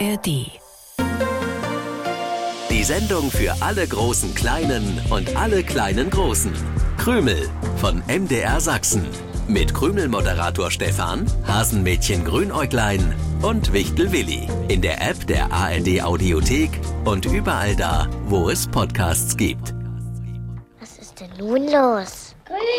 ARD. Die Sendung für alle großen Kleinen und alle kleinen Großen. Krümel von MDR Sachsen. Mit Krümel-Moderator Stefan, Hasenmädchen Grünäuglein und Wichtel Willi. In der App der ARD Audiothek und überall da, wo es Podcasts gibt. Was ist denn nun los?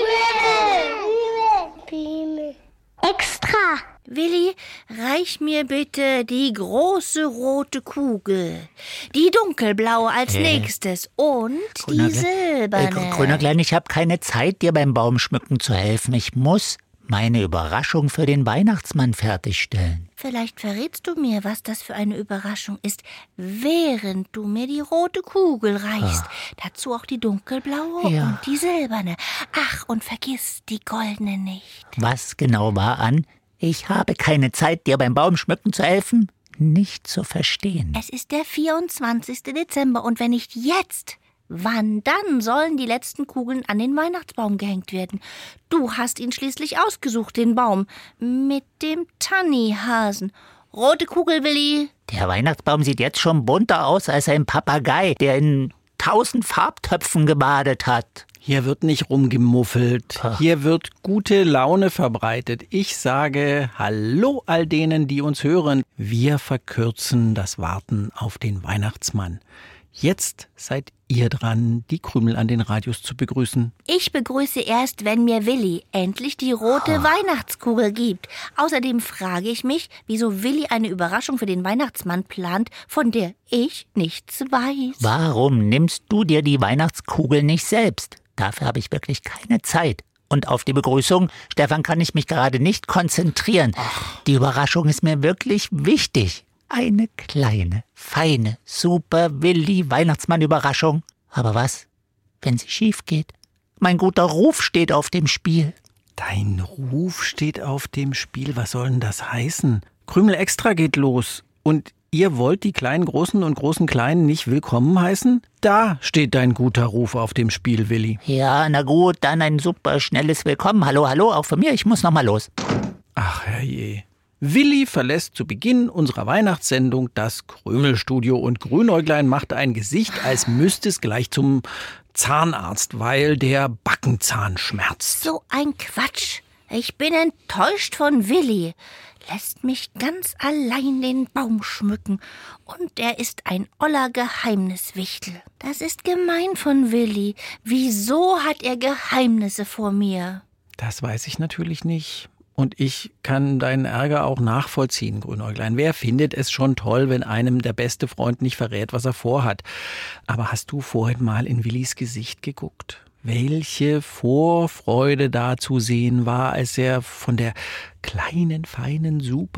Krümel! Extra! Willi, reich mir bitte die große rote Kugel. Die dunkelblaue als nächstes und die silberne. Grünäuglein, ich habe keine Zeit, dir beim Baumschmücken zu helfen. Ich muss meine Überraschung für den Weihnachtsmann fertigstellen. Vielleicht verrätst du mir, was das für eine Überraschung ist, während du mir die rote Kugel reichst. Dazu auch die dunkelblaue und die silberne. Ach, und vergiss die goldene nicht. Was genau war an? Ich habe keine Zeit, dir beim Baumschmücken zu helfen? Nicht zu verstehen. Es ist der 24. Dezember und wenn nicht jetzt, wann dann sollen die letzten Kugeln an den Weihnachtsbaum gehängt werden? Du hast ihn schließlich ausgesucht, den Baum, mit dem Tannihasen. Rote Kugel, Willi. Der Weihnachtsbaum sieht jetzt schon bunter aus als ein Papagei, der in 1000 Farbtöpfen gebadet hat. Hier wird nicht rumgemuffelt. Hier wird gute Laune verbreitet. Ich sage Hallo all denen, die uns hören. Wir verkürzen das Warten auf den Weihnachtsmann. Jetzt seid ihr dran, die Krümel an den Radios zu begrüßen. Ich begrüße erst, wenn mir Willi endlich die rote Weihnachtskugel gibt. Außerdem frage ich mich, wieso Willi eine Überraschung für den Weihnachtsmann plant, von der ich nichts weiß. Warum nimmst du dir die Weihnachtskugel nicht selbst? Dafür habe ich wirklich keine Zeit. Und auf die Begrüßung, Stefan, kann ich mich gerade nicht konzentrieren. Die Überraschung ist mir wirklich wichtig. Eine kleine, feine, super Willi-Weihnachtsmann-Überraschung. Aber was, wenn sie schief geht? Mein guter Ruf steht auf dem Spiel. Dein Ruf steht auf dem Spiel. Was soll denn das heißen? Krümel Extra geht los. Und ihr wollt die kleinen Großen und großen Kleinen nicht willkommen heißen? Da steht dein guter Ruf auf dem Spiel, Willi. Ja, na gut, dann ein super schnelles Willkommen. Hallo, hallo, auch von mir, ich muss noch mal los. Ach herrje. Willi verlässt zu Beginn unserer Weihnachtssendung das Krümelstudio und Grünäuglein macht ein Gesicht, als müsste es gleich zum Zahnarzt, weil der Backenzahn schmerzt. So ein Quatsch. Ich bin enttäuscht von Willi. Lässt mich ganz allein den Baum schmücken. Und er ist ein oller Geheimniswichtel. Das ist gemein von Willi. Wieso hat er Geheimnisse vor mir? Das weiß ich natürlich nicht. Und ich kann deinen Ärger auch nachvollziehen, Grünäuglein. Wer findet es schon toll, wenn einem der beste Freund nicht verrät, was er vorhat? Aber hast du vorhin mal in Willis Gesicht geguckt? Welche Vorfreude da zu sehen war, als er von der kleinen, feinen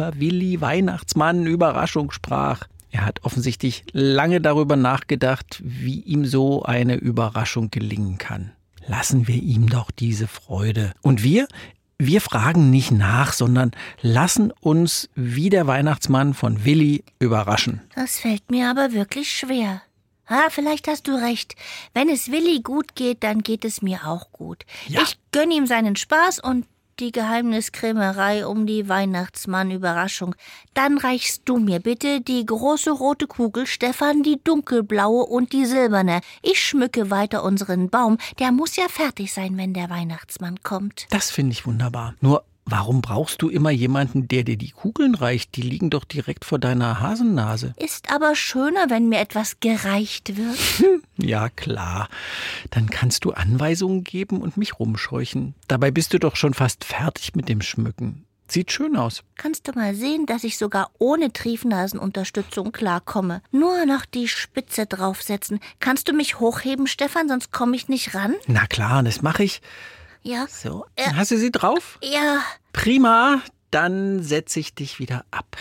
Super-Willi-Weihnachtsmann-Überraschung sprach. Er hat offensichtlich lange darüber nachgedacht, wie ihm so eine Überraschung gelingen kann. Lassen wir ihm doch diese Freude. Und wir fragen nicht nach, sondern lassen uns wie der Weihnachtsmann von Willi überraschen. Das fällt mir aber wirklich schwer. Vielleicht hast du recht. Wenn es Willi gut geht, dann geht es mir auch gut. Ja. Ich gönne ihm seinen Spaß und die Geheimniskrämerei um die Weihnachtsmann-Überraschung. Dann reichst du mir bitte die große rote Kugel, Stefan, die dunkelblaue und die silberne. Ich schmücke weiter unseren Baum. Der muss ja fertig sein, wenn der Weihnachtsmann kommt. Das finde ich wunderbar. Nur, warum brauchst du immer jemanden, der dir die Kugeln reicht? Die liegen doch direkt vor deiner Hasennase. Ist aber schöner, wenn mir etwas gereicht wird. Ja, klar. Dann kannst du Anweisungen geben und mich rumscheuchen. Dabei bist du doch schon fast fertig mit dem Schmücken. Sieht schön aus. Kannst du mal sehen, dass ich sogar ohne Triefnasenunterstützung klarkomme. Nur noch die Spitze draufsetzen. Kannst du mich hochheben, Stefan, sonst komme ich nicht ran? Na klar, das mache ich. Ja. So, hast du sie drauf? Ja. Prima, dann setze ich dich wieder ab.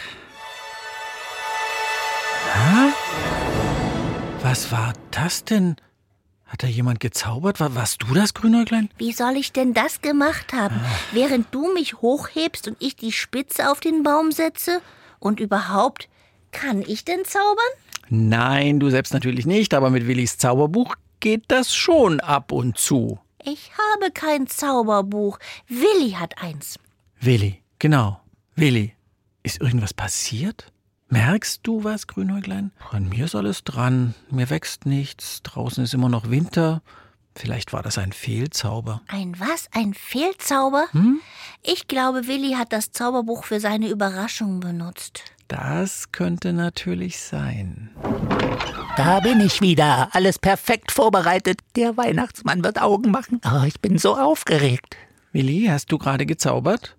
Na? Was war das denn? Hat da jemand gezaubert? Warst du das, Grünäuglein? Wie soll ich denn das gemacht haben? Während du mich hochhebst und ich die Spitze auf den Baum setze? Und überhaupt, kann ich denn zaubern? Nein, du selbst natürlich nicht, aber mit Willis Zauberbuch geht das schon ab und zu. Ich habe kein Zauberbuch. Willi hat eins. Willi, genau. Willi. Ist irgendwas passiert? Merkst du was, Grünäuglein? An mir ist alles dran. Mir wächst nichts. Draußen ist immer noch Winter. Vielleicht war das ein Fehlzauber. Ein was? Ein Fehlzauber? Ich glaube, Willi hat das Zauberbuch für seine Überraschung benutzt. Das könnte natürlich sein. Da bin ich wieder. Alles perfekt vorbereitet. Der Weihnachtsmann wird Augen machen. Oh, ich bin so aufgeregt. Willi, hast du gerade gezaubert?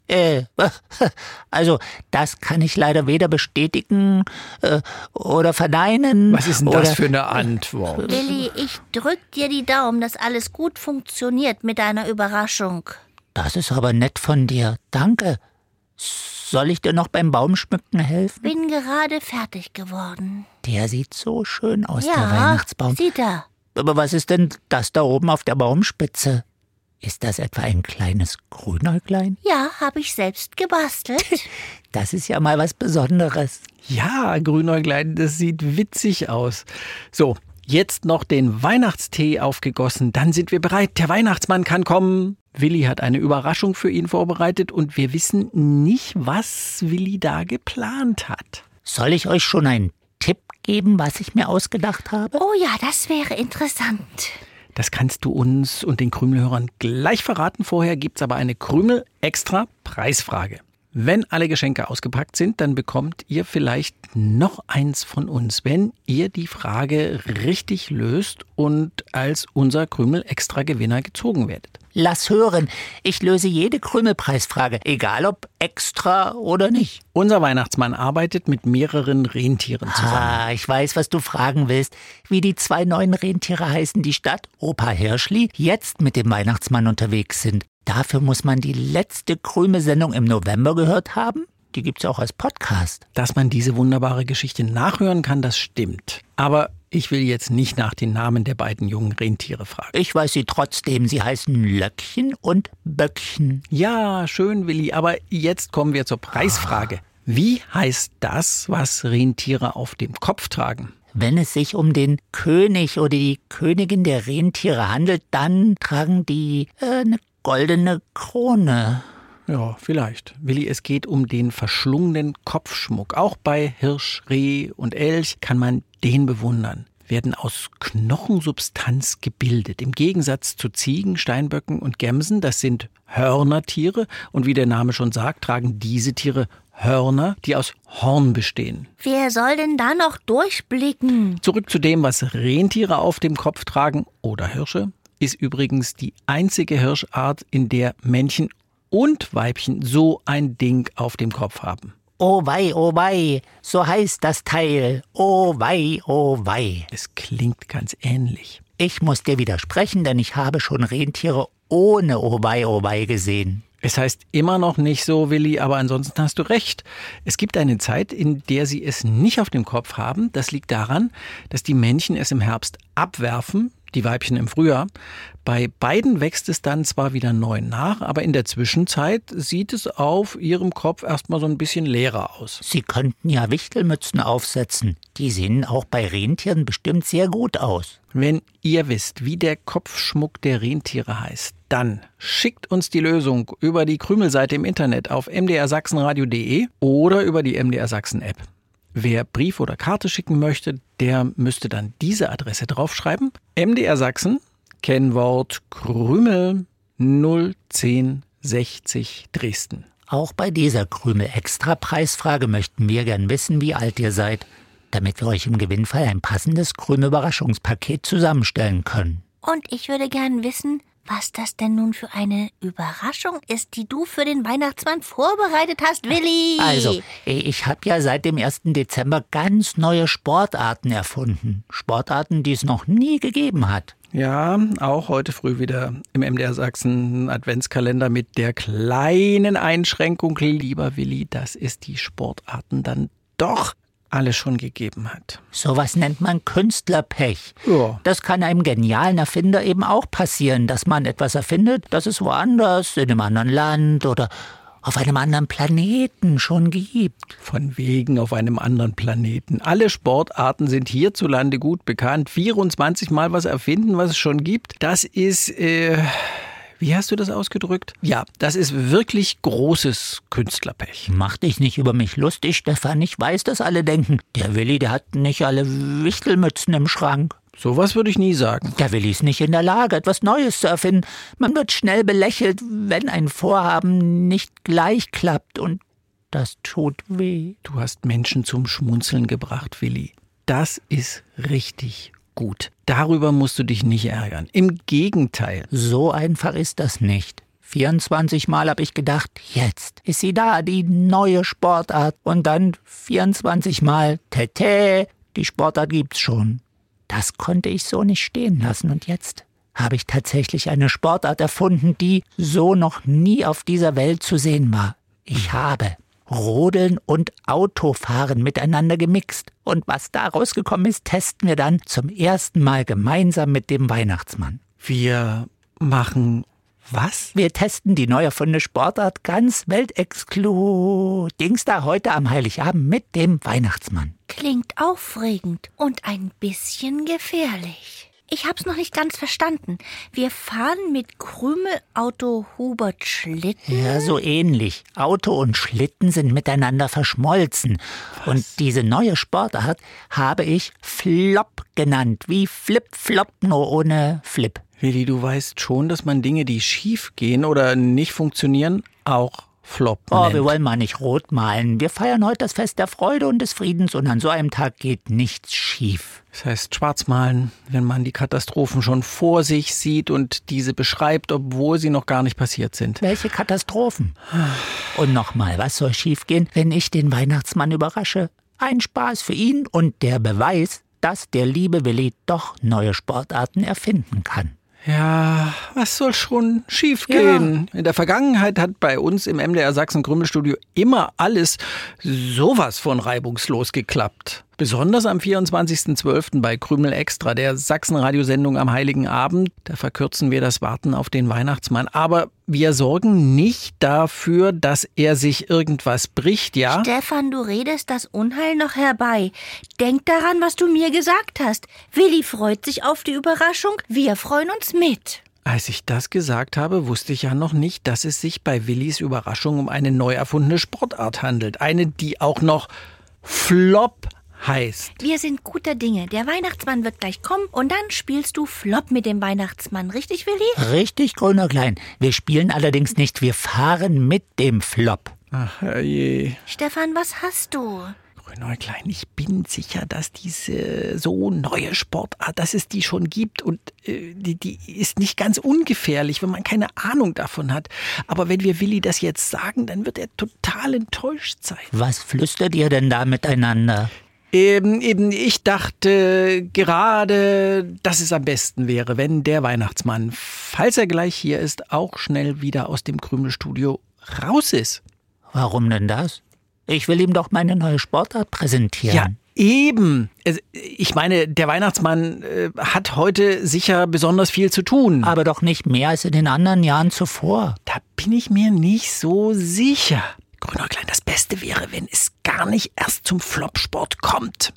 Also, das kann ich leider weder bestätigen oder verneinen. Was ist denn das für eine Antwort? Willi, ich drück dir die Daumen, dass alles gut funktioniert mit deiner Überraschung. Das ist aber nett von dir. Danke. Soll ich dir noch beim Baumschmücken helfen? Bin gerade fertig geworden. Der sieht so schön aus, Ja, der Weihnachtsbaum. sieht er. Aber was ist denn das da oben auf der Baumspitze? Ist das etwa ein kleines Grünäuglein? Ja, habe ich selbst gebastelt. Das ist ja mal was Besonderes. Ja, Grünäuglein, das sieht witzig aus. So, jetzt noch den Weihnachtstee aufgegossen, dann sind wir bereit. Der Weihnachtsmann kann kommen. Willi hat eine Überraschung für ihn vorbereitet und wir wissen nicht, was Willi da geplant hat. Soll ich euch schon einen Tipp geben, was ich mir ausgedacht habe? Oh ja, das wäre interessant. Das kannst du uns und den Krümelhörern gleich verraten. Vorher gibt's aber eine Krümel-Extra-Preisfrage. Wenn alle Geschenke ausgepackt sind, dann bekommt ihr vielleicht noch eins von uns, wenn ihr die Frage richtig löst und als unser Krümel-Extra-Gewinner gezogen werdet. Lass hören, ich löse jede Krümelpreisfrage, egal ob extra oder nicht. Unser Weihnachtsmann arbeitet mit mehreren Rentieren zusammen. Ich weiß, was du fragen willst. Wie die 2 neuen Rentiere heißen, die Stadt Opa Hirschli jetzt mit dem Weihnachtsmann unterwegs sind. Dafür muss man die letzte Krümelsendung im November gehört haben. Die gibt's auch als Podcast. Dass man diese wunderbare Geschichte nachhören kann, das stimmt. Aber ich will jetzt nicht nach den Namen der beiden jungen Rentiere fragen. Ich weiß sie trotzdem. Sie heißen Löckchen und Böckchen. Ja, schön, Willi. Aber jetzt kommen wir zur Preisfrage. Wie heißt das, was Rentiere auf dem Kopf tragen? Wenn es sich um den König oder die Königin der Rentiere handelt, dann tragen die eine goldene Krone. Ja, vielleicht. Willi, es geht um den verschlungenen Kopfschmuck. Auch bei Hirsch, Reh und Elch kann man den bewundern. Werden aus Knochensubstanz gebildet. Im Gegensatz zu Ziegen, Steinböcken und Gämsen, das sind Hörnertiere. Und wie der Name schon sagt, tragen diese Tiere Hörner, die aus Horn bestehen. Wer soll denn da noch durchblicken? Zurück zu dem, was Rentiere auf dem Kopf tragen oder Hirsche, ist übrigens die einzige Hirschart, in der Männchen und Weibchen so ein Ding auf dem Kopf haben. Oh wei, so heißt das Teil. Oh wei. Es klingt ganz ähnlich. Ich muss dir widersprechen, denn ich habe schon Rentiere ohne oh wei gesehen. Es heißt immer noch nicht so, Willi, aber ansonsten hast du recht. Es gibt eine Zeit, in der sie es nicht auf dem Kopf haben. Das liegt daran, dass die Männchen es im Herbst abwerfen, die Weibchen im Frühjahr. Bei beiden wächst es dann zwar wieder neu nach, aber in der Zwischenzeit sieht es auf ihrem Kopf erstmal so ein bisschen leerer aus. Sie könnten ja Wichtelmützen aufsetzen. Die sehen auch bei Rentieren bestimmt sehr gut aus. Wenn ihr wisst, wie der Kopfschmuck der Rentiere heißt, dann schickt uns die Lösung über die Krümelseite im Internet auf mdrsachsenradio.de oder über die MDR Sachsen App. Wer Brief oder Karte schicken möchte, der müsste dann diese Adresse draufschreiben. MDR Sachsen, Kennwort Krümel 01060 Dresden. Auch bei dieser Krümel-Extra-Preisfrage möchten wir gern wissen, wie alt ihr seid, damit wir euch im Gewinnfall ein passendes Krümel-Überraschungspaket zusammenstellen können. Und ich würde gern wissen, was das denn nun für eine Überraschung ist, die du für den Weihnachtsmann vorbereitet hast, Willi. Also, ich habe ja seit dem 1. Dezember ganz neue Sportarten erfunden. Sportarten, die es noch nie gegeben hat. Ja, auch heute früh wieder im MDR Sachsen Adventskalender mit der kleinen Einschränkung, lieber Willi, dass es die Sportarten dann doch alle schon gegeben hat. Sowas nennt man Künstlerpech. Ja. Das kann einem genialen Erfinder eben auch passieren, dass man etwas erfindet, das es woanders, in einem anderen Land oder auf einem anderen Planeten schon gibt. Von wegen auf einem anderen Planeten. Alle Sportarten sind hierzulande gut bekannt. 24 Mal was erfinden, was es schon gibt. Das ist, Wie hast du das ausgedrückt? Ja, das ist wirklich großes Künstlerpech. Mach dich nicht über mich lustig, Stefan. Ich weiß, dass alle denken, der Willi, der hat nicht alle Wichtelmützen im Schrank. Sowas würde ich nie sagen. Der Willi ist nicht in der Lage, etwas Neues zu erfinden. Man wird schnell belächelt, wenn ein Vorhaben nicht gleich klappt. Und das tut weh. Du hast Menschen zum Schmunzeln gebracht, Willi. Das ist richtig gut. Darüber musst du dich nicht ärgern. Im Gegenteil. So einfach ist das nicht. 24 Mal habe ich gedacht, jetzt ist sie da, die neue Sportart. Und dann 24 Mal, tete, die Sportart gibt's schon. Das konnte ich so nicht stehen lassen. Und jetzt habe ich tatsächlich eine Sportart erfunden, die so noch nie auf dieser Welt zu sehen war. Ich habe Rodeln und Autofahren miteinander gemixt. Und was da rausgekommen ist, testen wir dann zum ersten Mal gemeinsam mit dem Weihnachtsmann. Wir machen was? Wir testen die neu erfundene Sportart ganz Weltexklu-Dings da heute am Heiligabend mit dem Weihnachtsmann. Klingt aufregend und ein bisschen gefährlich. Ich hab's noch nicht ganz verstanden. Wir fahren mit Krümelauto Hubert Schlitten? Ja, so ähnlich. Auto und Schlitten sind miteinander verschmolzen. Was? Und diese neue Sportart habe ich Flop genannt. Wie Flip-Flop, nur ohne Flip. Willi, du weißt schon, dass man Dinge, die schief gehen oder nicht funktionieren, auch Flop nennt. Wir wollen mal nicht rot malen. Wir feiern heute das Fest der Freude und des Friedens und an so einem Tag geht nichts schief. Das heißt schwarz malen, wenn man die Katastrophen schon vor sich sieht und diese beschreibt, obwohl sie noch gar nicht passiert sind. Welche Katastrophen? Und nochmal, was soll schiefgehen, wenn ich den Weihnachtsmann überrasche? Ein Spaß für ihn und der Beweis, dass der liebe Willi doch neue Sportarten erfinden kann. Ja, was soll schon schief gehen? Ja. In der Vergangenheit hat bei uns im MDR Sachsen Krümelstudio immer alles sowas von reibungslos geklappt. Besonders am 24.12. bei Krümel Extra, der Sachsenradiosendung am Heiligen Abend. Da verkürzen wir das Warten auf den Weihnachtsmann. Aber wir sorgen nicht dafür, dass er sich irgendwas bricht, ja? Stefan, du redest das Unheil noch herbei. Denk daran, was du mir gesagt hast. Willi freut sich auf die Überraschung, wir freuen uns mit. Als ich das gesagt habe, wusste ich ja noch nicht, dass es sich bei Willis Überraschung um eine neu erfundene Sportart handelt. Eine, die auch noch Flop heißt. Wir sind guter Dinge. Der Weihnachtsmann wird gleich kommen und dann spielst du Flop mit dem Weihnachtsmann. Richtig, Willi? Richtig, Grünäuglein. Wir spielen allerdings nicht, wir fahren mit dem Flop. Ach, herrje. Stefan, was hast du? Grünäuglein, ich bin sicher, dass diese so neue Sportart, dass es die schon gibt und die ist nicht ganz ungefährlich, wenn man keine Ahnung davon hat. Aber wenn wir Willi das jetzt sagen, dann wird er total enttäuscht sein. Was flüstert ihr denn da miteinander? Ich dachte gerade, dass es am besten wäre, wenn der Weihnachtsmann, falls er gleich hier ist, auch schnell wieder aus dem Krümelstudio raus ist. Warum denn das? Ich will ihm doch meine neue Sportart präsentieren. Ja, eben. Ich meine, der Weihnachtsmann hat heute sicher besonders viel zu tun. Aber doch nicht mehr als in den anderen Jahren zuvor. Da bin ich mir nicht so sicher. Grünäuglein, das Beste wäre, wenn es gar nicht erst zum Flopsport kommt.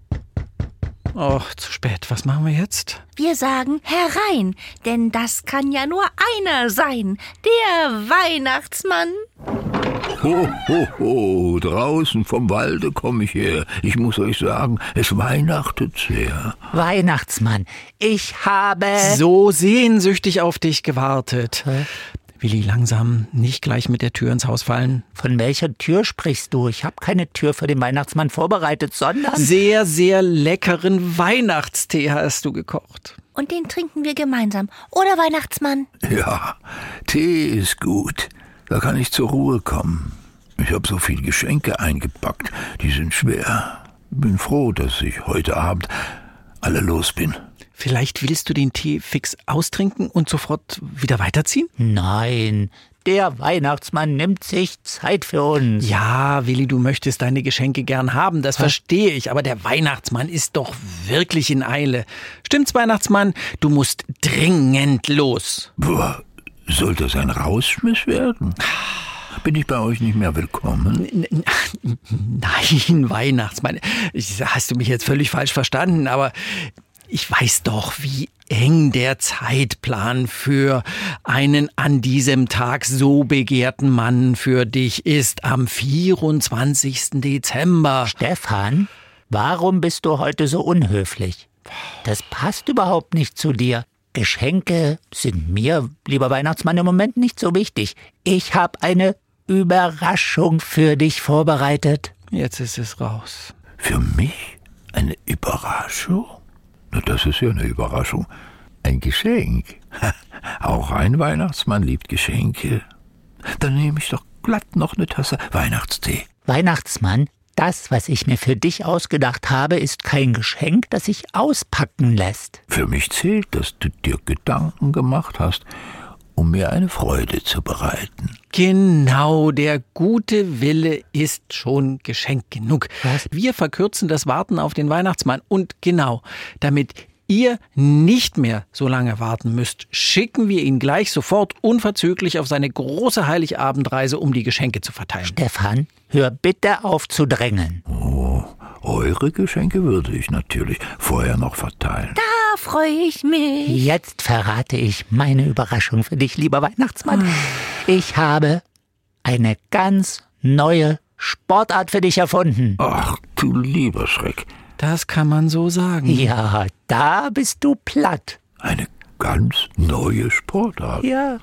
Oh, zu spät. Was machen wir jetzt? Wir sagen herein, denn das kann ja nur einer sein. Der Weihnachtsmann. Ho, ho, ho, draußen vom Walde komme ich her. Ich muss euch sagen, es weihnachtet sehr. Weihnachtsmann, ich habe so sehnsüchtig auf dich gewartet. Willi, langsam, nicht gleich mit der Tür ins Haus fallen. Von welcher Tür sprichst du? Ich habe keine Tür für den Weihnachtsmann vorbereitet, sondern sehr, sehr leckeren Weihnachtstee hast du gekocht. Und den trinken wir gemeinsam, oder Weihnachtsmann? Ja, Tee ist gut. Da kann ich zur Ruhe kommen. Ich habe so viele Geschenke eingepackt, die sind schwer. Bin froh, dass ich heute Abend alle los bin. Vielleicht willst du den Tee fix austrinken und sofort wieder weiterziehen? Nein, der Weihnachtsmann nimmt sich Zeit für uns. Ja, Willi, du möchtest deine Geschenke gern haben, das verstehe ich. Aber der Weihnachtsmann ist doch wirklich in Eile. Stimmt's, Weihnachtsmann? Du musst dringend los. Boah, soll das ein Rausschmiss werden? Bin ich bei euch nicht mehr willkommen? Nein, Weihnachtsmann. Hast du mich jetzt völlig falsch verstanden, aber Ich weiß doch, wie eng der Zeitplan für einen an diesem Tag so begehrten Mann für dich ist. Am 24. Dezember. Stefan, warum bist du heute so unhöflich? Das passt überhaupt nicht zu dir. Geschenke sind mir, lieber Weihnachtsmann, im Moment nicht so wichtig. Ich habe eine Überraschung für dich vorbereitet. Jetzt ist es raus. Für mich eine Überraschung? Na, das ist ja eine Überraschung. Ein Geschenk. Auch ein Weihnachtsmann liebt Geschenke. Dann nehme ich doch glatt noch eine Tasse Weihnachtstee. Weihnachtsmann, das, was ich mir für dich ausgedacht habe, ist kein Geschenk, das sich auspacken lässt. Für mich zählt, dass du dir Gedanken gemacht hast, um mir eine Freude zu bereiten. Genau, der gute Wille ist schon Geschenk genug. Was? Wir verkürzen das Warten auf den Weihnachtsmann. Und genau, damit ihr nicht mehr so lange warten müsst, schicken wir ihn gleich sofort unverzüglich auf seine große Heiligabendreise, um die Geschenke zu verteilen. Stefan, hör bitte auf zu drängeln. Oh, eure Geschenke würde ich natürlich vorher noch verteilen. Da freue ich mich. Jetzt verrate ich meine Überraschung für dich, lieber Weihnachtsmann. Ich habe eine ganz neue Sportart für dich erfunden. Ach, du lieber Schreck. Das kann man so sagen. Ja, da bist du platt. Eine ganz neue Sportart. Ja.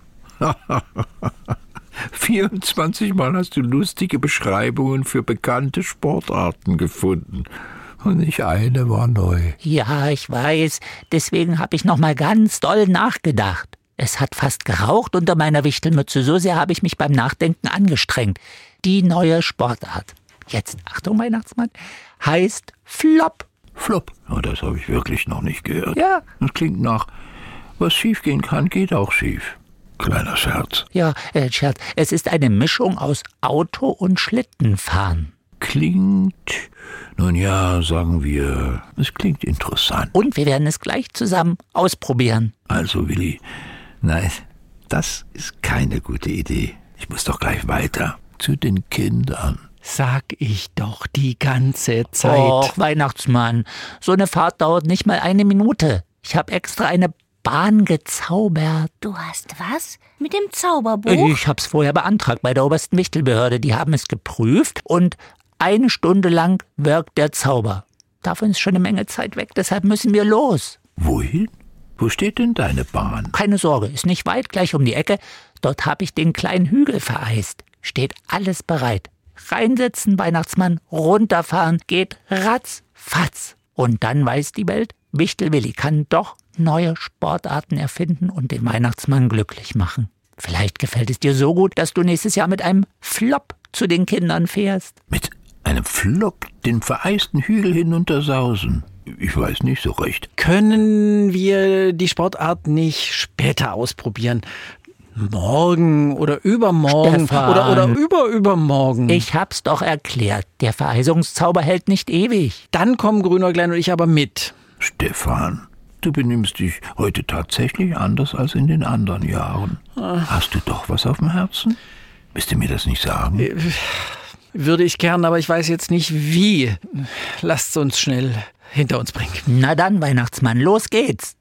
24 Mal hast du lustige Beschreibungen für bekannte Sportarten gefunden. Und nicht eine war neu. Ja, ich weiß. Deswegen habe ich noch mal ganz doll nachgedacht. Es hat fast geraucht unter meiner Wichtelmütze. So sehr habe ich mich beim Nachdenken angestrengt. Die neue Sportart. Jetzt, Achtung, Weihnachtsmann, heißt Flop. Flop. Oh, das habe ich wirklich noch nicht gehört. Ja. Das klingt nach, was schief gehen kann, geht auch schief. Kleiner Scherz. Ja, Scherz. Es ist eine Mischung aus Auto und Schlittenfahren. Klingt, nun ja, sagen wir, es klingt interessant. Und wir werden es gleich zusammen ausprobieren. Also, Willi, nein, das ist keine gute Idee. Ich muss doch gleich weiter zu den Kindern. Sag ich doch die ganze Zeit. Och, Weihnachtsmann, so eine Fahrt dauert nicht mal 1 Minute. Ich habe extra eine Bahn gezaubert. Du hast was? Mit dem Zauberbuch? Ich hab's vorher beantragt bei der obersten Wichtelbehörde. Die haben es geprüft und 1 Stunde lang wirkt der Zauber. Davon ist schon eine Menge Zeit weg, deshalb müssen wir los. Wohin? Wo steht denn deine Bahn? Keine Sorge, ist nicht weit, gleich um die Ecke. Dort habe ich den kleinen Hügel vereist. Steht alles bereit. Reinsetzen, Weihnachtsmann, runterfahren, geht ratzfatz. Und dann weiß die Welt, Wichtelwilli kann doch neue Sportarten erfinden und den Weihnachtsmann glücklich machen. Vielleicht gefällt es dir so gut, dass du nächstes Jahr mit einem Flop zu den Kindern fährst. Mit einem Flop den vereisten Hügel hinuntersausen. Ich weiß nicht so recht. Können wir die Sportart nicht später ausprobieren? Morgen oder übermorgen oder übermorgen. Ich hab's doch erklärt. Der Vereisungszauber hält nicht ewig. Dann kommen Grünäuglein und ich aber mit. Stefan, du benimmst dich heute tatsächlich anders als in den anderen Jahren. Hast du doch was auf dem Herzen? Willst du mir das nicht sagen? Würde ich gern, aber ich weiß jetzt nicht wie. Lasst uns schnell hinter uns bringen. Na dann, Weihnachtsmann, los geht's.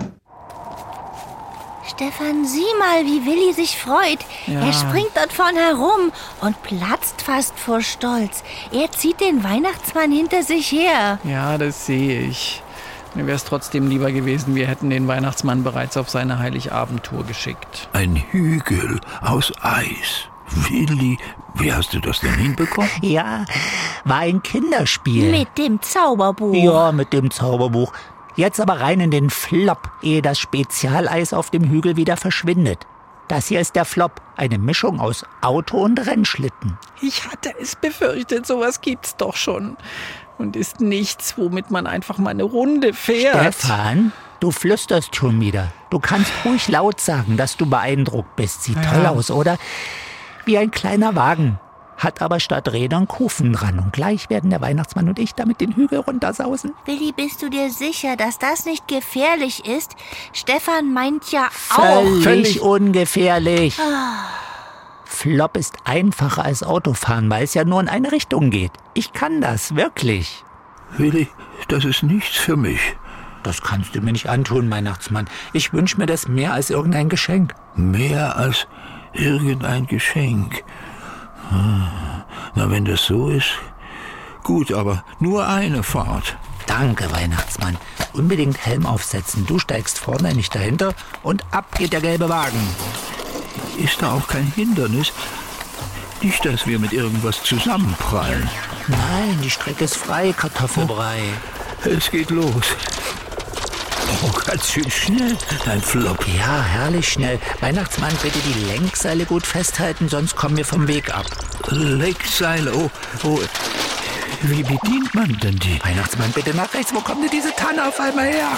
Stefan, sieh mal, wie Willi sich freut. Ja. Er springt dort vorne herum und platzt fast vor Stolz. Er zieht den Weihnachtsmann hinter sich her. Ja, das sehe ich. Mir wäre es trotzdem lieber gewesen, wir hätten den Weihnachtsmann bereits auf seine Heiligabendtour geschickt. Ein Hügel aus Eis. Willi, wie hast du das denn hinbekommen? Ja, war ein Kinderspiel. Mit dem Zauberbuch. Ja, mit dem Zauberbuch. Jetzt aber rein in den Flop, ehe das Spezialeis auf dem Hügel wieder verschwindet. Das hier ist der Flop, eine Mischung aus Auto und Rennschlitten. Ich hatte es befürchtet, sowas gibt's doch schon. Und ist nichts, womit man einfach mal eine Runde fährt. Stefan, du flüsterst schon wieder. Du kannst ruhig laut sagen, dass du beeindruckt bist. Sieht toll aus, oder? Wie ein kleiner Wagen. Hat aber statt Rädern Kufen dran. Und gleich werden der Weihnachtsmann und ich damit den Hügel runtersausen. Willi, bist du dir sicher, dass das nicht gefährlich ist? Stefan meint ja auch. Völlig ungefährlich. Flop ist einfacher als Autofahren, weil es ja nur in eine Richtung geht. Ich kann das, wirklich. Willi, das ist nichts für mich. das kannst du mir nicht antun, Weihnachtsmann. Ich wünsche mir das mehr als irgendein Geschenk. Mehr als irgendein Geschenk. Na, wenn das so ist, gut, aber nur eine Fahrt. Danke, Weihnachtsmann. Unbedingt Helm aufsetzen. Du steigst vorne, nicht dahinter. Und ab geht der gelbe Wagen. Ist da auch kein Hindernis? Nicht, dass wir mit irgendwas zusammenprallen. Nein, die Strecke ist frei, Kartoffelbrei. Es geht los. Oh, ganz schön schnell, dein Flop. Ja, herrlich schnell. Weihnachtsmann, bitte die Lenkseile gut festhalten, sonst kommen wir vom Weg ab. Lenkseile, oh. Wie bedient man denn die? Weihnachtsmann, bitte nach rechts. Wo kommt denn diese Tanne auf einmal her?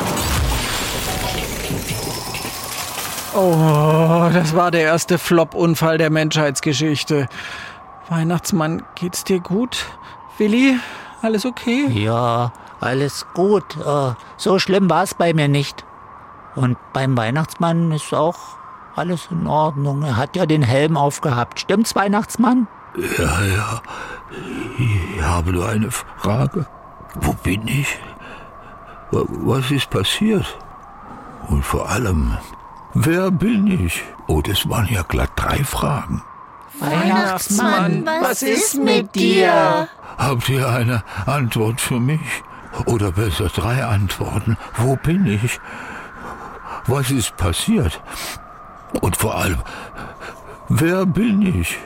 Oh, das war der erste Flop-Unfall der Menschheitsgeschichte. Weihnachtsmann, geht's dir gut? Willi, alles okay? Ja, alles gut. So schlimm war es bei mir nicht. Und beim Weihnachtsmann ist auch alles in Ordnung. Er hat ja den Helm aufgehabt. Stimmt's, Weihnachtsmann? Ja. Ich habe nur eine Frage. Wo bin ich? Was ist passiert? Und vor allem, wer bin ich? Oh, das waren ja glatt 3 Fragen. Weihnachtsmann, was ist mit dir? Habt ihr eine Antwort für mich? Oder besser 3 Antworten. Wo bin ich? Was ist passiert? Und vor allem, wer bin ich?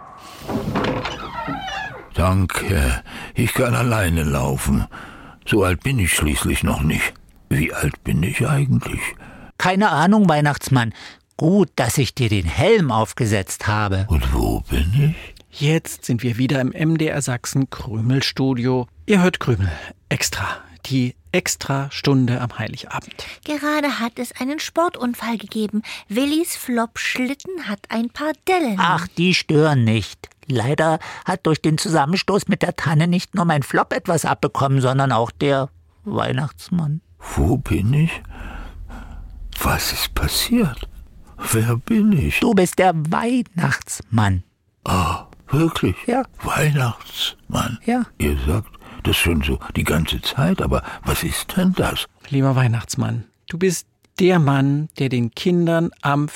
Danke, ich kann alleine laufen. So alt bin ich schließlich noch nicht. Wie alt bin ich eigentlich? Keine Ahnung, Weihnachtsmann. Gut, dass ich dir den Helm aufgesetzt habe. Und wo bin ich? Jetzt sind wir wieder im MDR Sachsen Krümel-Studio. Ihr hört Krümel extra. Die Extra-Stunde am Heiligabend. Gerade hat es einen Sportunfall gegeben. Willis Flop-Schlitten hat ein paar Dellen. Ach, die stören nicht. Leider hat durch den Zusammenstoß mit der Tanne nicht nur mein Flop etwas abbekommen, sondern auch der Weihnachtsmann. Wo bin ich? Was ist passiert? Wer bin ich? Du bist der Weihnachtsmann. Ah, wirklich? Ja. Weihnachtsmann? Ja. Ihr sagt das schon so die ganze Zeit, aber was ist denn das? Lieber Weihnachtsmann, du bist der Mann, der den Kindern am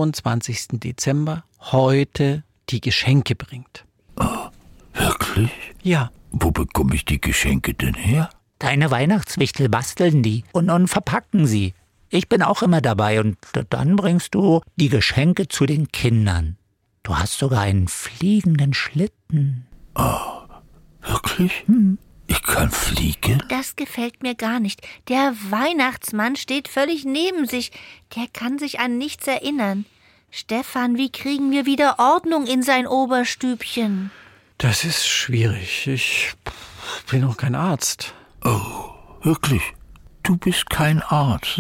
24. Dezember heute die Geschenke bringt. Oh, wirklich? Ja. Wo bekomme ich die Geschenke denn her? Deine Weihnachtswichtel basteln die und verpacken sie. Ich bin auch immer dabei und dann bringst du die Geschenke zu den Kindern. Du hast sogar einen fliegenden Schlitten. Oh, wirklich? Ich kann fliegen? Das gefällt mir gar nicht. Der Weihnachtsmann steht völlig neben sich. Der kann sich an nichts erinnern. Stefan, wie kriegen wir wieder Ordnung in sein Oberstübchen? Das ist schwierig. Ich bin noch kein Arzt. Oh, wirklich? Du bist kein Arzt?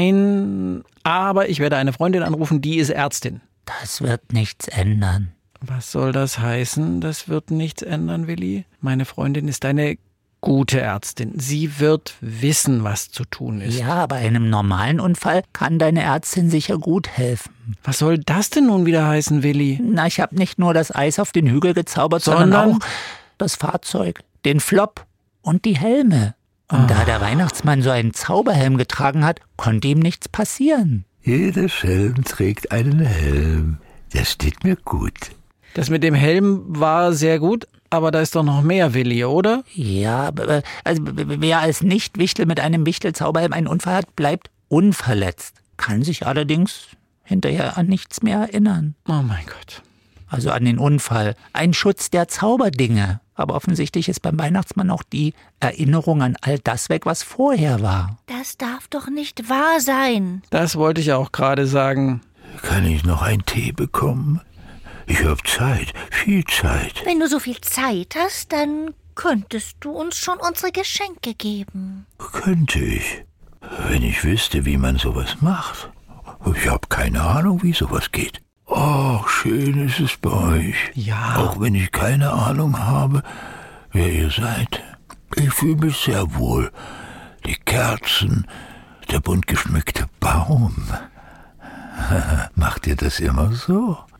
Nein, aber ich werde eine Freundin anrufen, die ist Ärztin. Das wird nichts ändern. Was soll das heißen? Das wird nichts ändern, Willi? Meine Freundin ist eine gute Ärztin. Sie wird wissen, was zu tun ist. Ja, bei einem normalen Unfall kann deine Ärztin sicher gut helfen. Was soll das denn nun wieder heißen, Willi? Na, ich habe nicht nur das Eis auf den Hügel gezaubert, sondern auch das Fahrzeug, den Flop und die Helme. Und da der Weihnachtsmann so einen Zauberhelm getragen hat, konnte ihm nichts passieren. Jeder Schelm trägt einen Helm. Das steht mir gut. Das mit dem Helm war sehr gut, aber da ist doch noch mehr, Willi, oder? Ja, also wer als Nicht-Wichtel mit einem Wichtel-Zauberhelm einen Unfall hat, bleibt unverletzt. Kann sich allerdings hinterher an nichts mehr erinnern. Oh mein Gott. Also an den Unfall. Ein Schutz der Zauberdinge. Aber offensichtlich ist beim Weihnachtsmann auch die Erinnerung an all das weg, was vorher war. Das darf doch nicht wahr sein. Das wollte ich auch gerade sagen. Kann ich noch einen Tee bekommen? Ich habe Zeit, viel Zeit. Wenn du so viel Zeit hast, dann könntest du uns schon unsere Geschenke geben. Könnte ich, wenn ich wüsste, wie man sowas macht. Ich habe keine Ahnung, wie sowas geht. Oh, schön ist es bei euch. Ja. Auch wenn ich keine Ahnung habe, wer ihr seid. Ich fühle mich sehr wohl. Die Kerzen, der bunt geschmückte Baum. Macht ihr das immer so?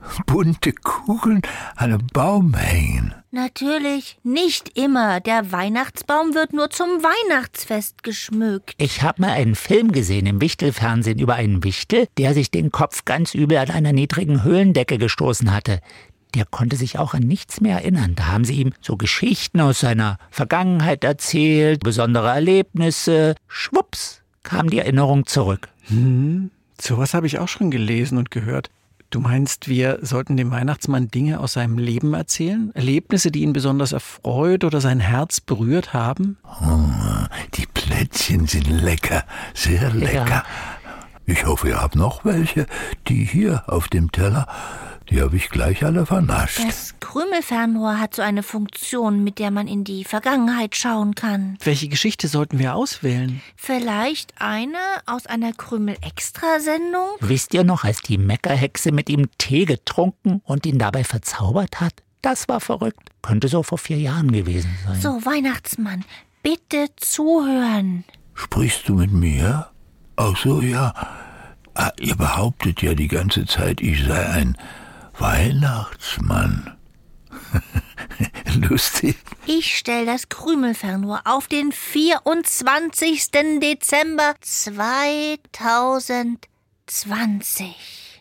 bunte Kugeln an einem Baum hängen. Natürlich, nicht immer. Der Weihnachtsbaum wird nur zum Weihnachtsfest geschmückt. Ich habe mal einen Film gesehen im Wichtelfernsehen über einen Wichtel, der sich den Kopf ganz übel an einer niedrigen Höhlendecke gestoßen hatte. Der konnte sich auch an nichts mehr erinnern. Da haben sie ihm so Geschichten aus seiner Vergangenheit erzählt, besondere Erlebnisse. Schwupps, kam die Erinnerung zurück. Sowas habe ich auch schon gelesen und gehört. Du meinst, wir sollten dem Weihnachtsmann Dinge aus seinem Leben erzählen? Erlebnisse, die ihn besonders erfreut oder sein Herz berührt haben? Oh, die Plätzchen sind lecker, sehr lecker. Ja. Ich hoffe, ihr habt noch welche. Die hier auf dem Teller, die habe ich gleich alle vernascht. Das Krümelfernrohr hat so eine Funktion, mit der man in die Vergangenheit schauen kann. Welche Geschichte sollten wir auswählen? Vielleicht eine aus einer Krümel-Extra-Sendung? Wisst ihr noch, als die Meckerhexe mit ihm Tee getrunken und ihn dabei verzaubert hat? Das war verrückt. Könnte so vor 4 Jahren gewesen sein. So, Weihnachtsmann, bitte zuhören. Sprichst du mit mir? Ach so, ja. Ihr behauptet ja die ganze Zeit, ich sei ein Weihnachtsmann. Lustig. Ich stelle das Krümelfernrohr auf den 24. Dezember 2020.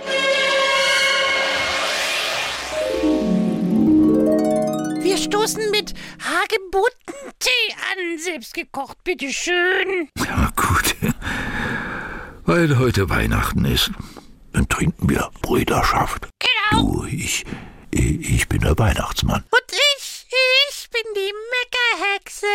Wir stoßen mit Hagebuttentee an, selbstgekocht, bitteschön. Ja, gut. Weil heute Weihnachten ist, dann trinken wir Brüderschaft. Genau. Du, ich bin der Weihnachtsmann. Und ich bin die Meckerhexe.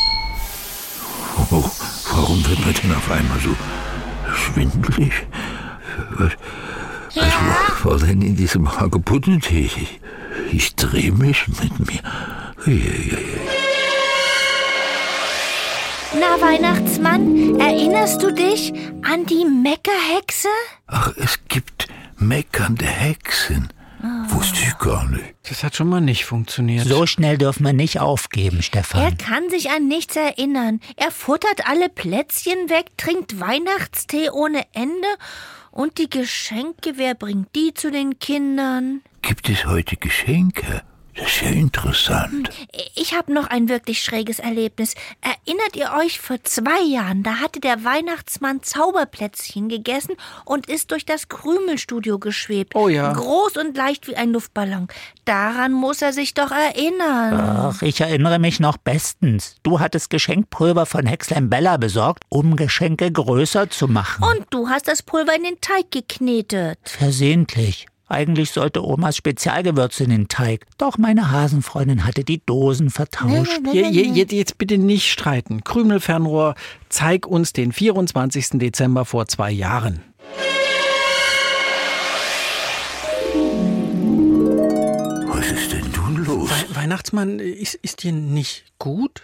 Oh, warum wird mir denn auf einmal so schwindelig? Was war denn in diesem Hagebuttentee? Ich drehe mich mit mir. Na, Weihnachtsmann, erinnerst du dich an die Meckerhexe? Ach, es gibt meckernde Hexen. Wusste ich gar nicht. Das hat schon mal nicht funktioniert. So schnell dürfen wir nicht aufgeben, Er Stefan. kann sich an nichts erinnern. Er futtert alle Plätzchen weg, trinkt Weihnachtstee ohne Ende. Und die Geschenke, wer bringt die zu den Kindern? Gibt es heute Geschenke? Das ist ja interessant. Ich habe noch ein wirklich schräges Erlebnis. Erinnert ihr euch, vor 2 Jahren, da hatte der Weihnachtsmann Zauberplätzchen gegessen und ist durch das Krümelstudio geschwebt. Oh ja. Groß und leicht wie ein Luftballon. Daran muss er sich doch erinnern. Ach, ich erinnere mich noch bestens. Du hattest Geschenkpulver von Hexlein Bella besorgt, um Geschenke größer zu machen. Und du hast das Pulver in den Teig geknetet. Versehentlich. Eigentlich sollte Omas Spezialgewürze in den Teig. Doch meine Hasenfreundin hatte die Dosen vertauscht. Jetzt bitte nicht streiten. Krümelfernrohr, zeig uns den 24. Dezember vor 2 Jahren. Was ist denn nun los? Weihnachtsmann, ist dir nicht gut?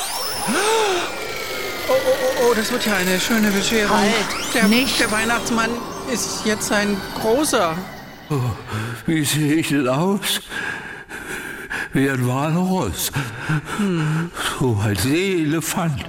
Oh, das wird ja eine schöne Bescherung. Der Weihnachtsmann ist jetzt ein großer. Oh, wie sehe ich denn aus? Wie ein Walross. So ein Seeelefant.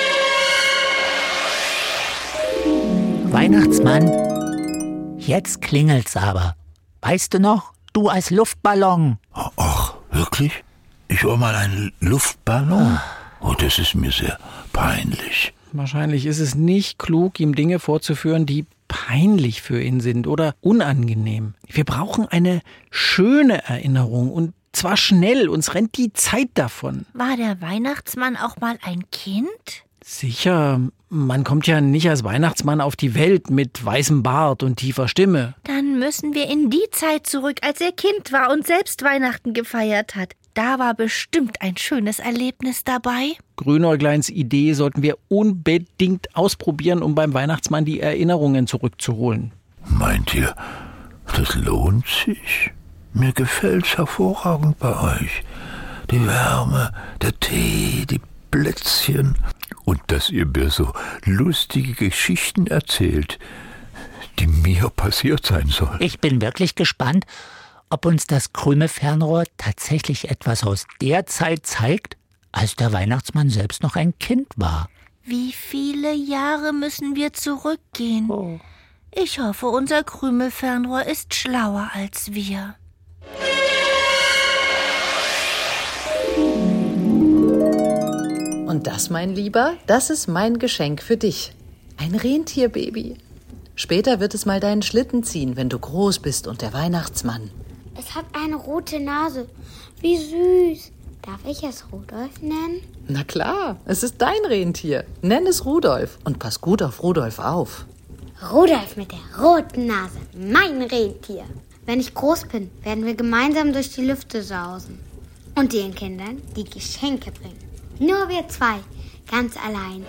Weihnachtsmann, jetzt klingelt's aber. Weißt du noch, du als Luftballon. Ach, wirklich? Ich war mal ein Luftballon. Oh, das ist mir sehr peinlich. Wahrscheinlich ist es nicht klug, ihm Dinge vorzuführen, die peinlich für ihn sind oder unangenehm. Wir brauchen eine schöne Erinnerung und zwar schnell, uns rennt die Zeit davon. War der Weihnachtsmann auch mal ein Kind? Sicher, man kommt ja nicht als Weihnachtsmann auf die Welt mit weißem Bart und tiefer Stimme. Dann müssen wir in die Zeit zurück, als er Kind war und selbst Weihnachten gefeiert hat. Da war bestimmt ein schönes Erlebnis dabei. Grünäugleins Idee sollten wir unbedingt ausprobieren, um beim Weihnachtsmann die Erinnerungen zurückzuholen. Meint ihr, das lohnt sich? Mir gefällt's hervorragend bei euch. Die Wärme, der Tee, die Plätzchen. Und dass ihr mir so lustige Geschichten erzählt, die mir passiert sein sollen. Ich bin wirklich gespannt, ob uns das Krümelfernrohr tatsächlich etwas aus der Zeit zeigt, als der Weihnachtsmann selbst noch ein Kind war. Wie viele Jahre müssen wir zurückgehen? Ich hoffe, unser Krümelfernrohr ist schlauer als wir. Und das, mein Lieber, das ist mein Geschenk für dich. Ein Rentierbaby. Später wird es mal deinen Schlitten ziehen, wenn du groß bist und der Weihnachtsmann. Es hat eine rote Nase. Wie süß. Darf ich es Rudolf nennen? Na klar, es ist dein Rentier. Nenn es Rudolf und pass gut auf Rudolf auf. Rudolf mit der roten Nase. Mein Rentier. Wenn ich groß bin, werden wir gemeinsam durch die Lüfte sausen. Und den Kindern die Geschenke bringen. Nur wir zwei, ganz allein.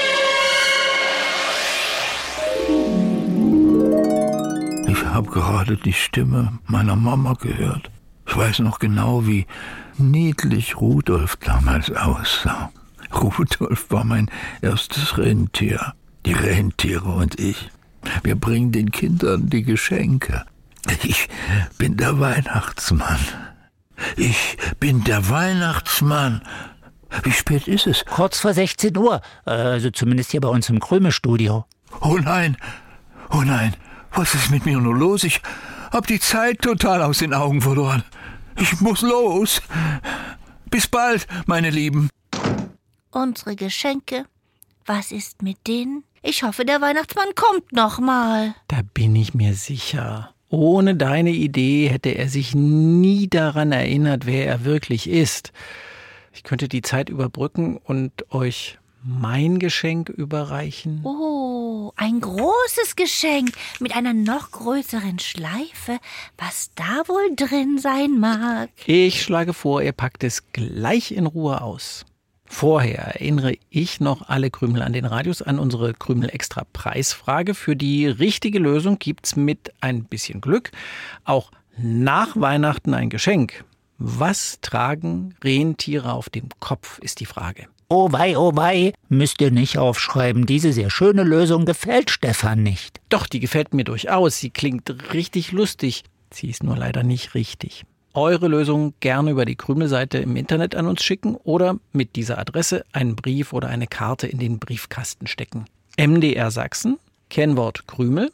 Ich habe gerade die Stimme meiner Mama gehört. Ich weiß noch genau, wie niedlich Rudolf damals aussah. Rudolf war mein erstes Rentier. Die Rentiere und ich. Wir bringen den Kindern die Geschenke. Ich bin der Weihnachtsmann. Ich bin der Weihnachtsmann. Wie spät ist es? Kurz vor 16 Uhr, also zumindest hier bei uns im Krümelstudio. Oh nein, was ist mit mir nur los? Ich hab die Zeit total aus den Augen verloren. Ich muss los. Bis bald, meine Lieben. Unsere Geschenke, was ist mit denen? Ich hoffe, der Weihnachtsmann kommt noch mal. Da bin ich mir sicher. Ohne deine Idee hätte er sich nie daran erinnert, wer er wirklich ist. Ich könnte die Zeit überbrücken und euch mein Geschenk überreichen. Oh, ein großes Geschenk mit einer noch größeren Schleife. Was da wohl drin sein mag? Ich schlage vor, ihr packt es gleich in Ruhe aus. Vorher erinnere ich noch alle Krümel an den Radius an unsere Krümel-Extra-Preisfrage. Für die richtige Lösung gibt's mit ein bisschen Glück auch nach Weihnachten ein Geschenk. Was tragen Rentiere auf dem Kopf, ist die Frage. Oh wei, müsst ihr nicht aufschreiben. Diese sehr schöne Lösung gefällt Stefan nicht. Doch, die gefällt mir durchaus. Sie klingt richtig lustig. Sie ist nur leider nicht richtig. Eure Lösung gerne über die Krümelseite im Internet an uns schicken oder mit dieser Adresse einen Brief oder eine Karte in den Briefkasten stecken. MDR Sachsen, Kennwort Krümel,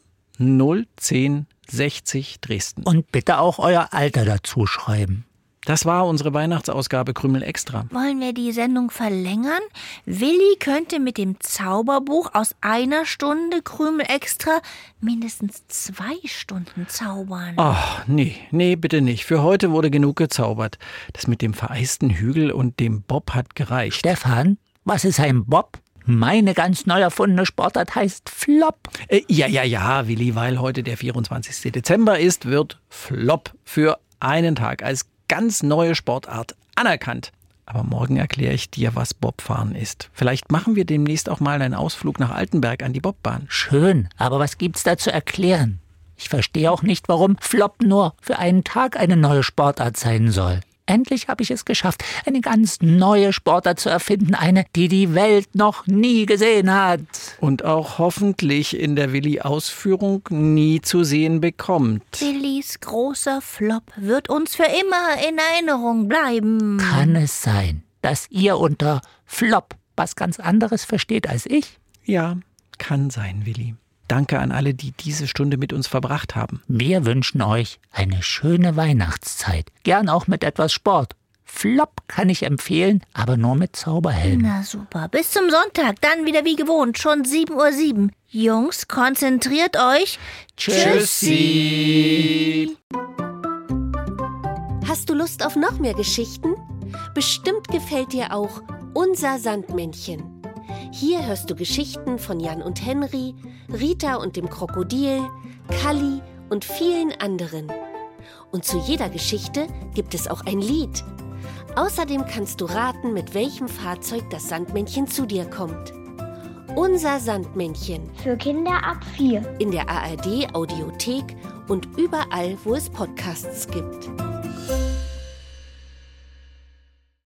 01060 Dresden. Und bitte auch euer Alter dazu schreiben. Das war unsere Weihnachtsausgabe Krümel Extra. Wollen wir die Sendung verlängern? Willi könnte mit dem Zauberbuch aus 1 Stunde Krümel Extra mindestens 2 Stunden zaubern. Ach, nee, bitte nicht. Für heute wurde genug gezaubert. Das mit dem vereisten Hügel und dem Bob hat gereicht. Stefan, was ist ein Bob? Meine ganz neu erfundene Sportart heißt Flop. Ja, Willi, weil heute der 24. Dezember ist, wird Flop für einen Tag als ganz neue Sportart anerkannt. Aber morgen erkläre ich dir, was Bobfahren ist. Vielleicht machen wir demnächst auch mal einen Ausflug nach Altenberg an die Bobbahn. Schön, aber was gibt's da zu erklären? Ich verstehe auch nicht, warum Flop nur für einen Tag eine neue Sportart sein soll. Endlich habe ich es geschafft, eine ganz neue Sportart zu erfinden, eine, die die Welt noch nie gesehen hat. Und auch hoffentlich in der Willi-Ausführung nie zu sehen bekommt. Willis großer Flop wird uns für immer in Erinnerung bleiben. Kann es sein, dass ihr unter Flop was ganz anderes versteht als ich? Ja, kann sein, Willi. Danke an alle, die diese Stunde mit uns verbracht haben. Wir wünschen euch eine schöne Weihnachtszeit. Gern auch mit etwas Sport. Flop kann ich empfehlen, aber nur mit Zauberhelm. Na super. Bis zum Sonntag, dann wieder wie gewohnt, schon 7:07 Uhr. Jungs, konzentriert euch. Tschüssi! Hast du Lust auf noch mehr Geschichten? Bestimmt gefällt dir auch Unser Sandmännchen. Hier hörst du Geschichten von Jan und Henry, Rita und dem Krokodil, Kalli und vielen anderen. Und zu jeder Geschichte gibt es auch ein Lied. Außerdem kannst du raten, mit welchem Fahrzeug das Sandmännchen zu dir kommt. Unser Sandmännchen. Für Kinder ab 4. In der ARD Audiothek und überall, wo es Podcasts gibt.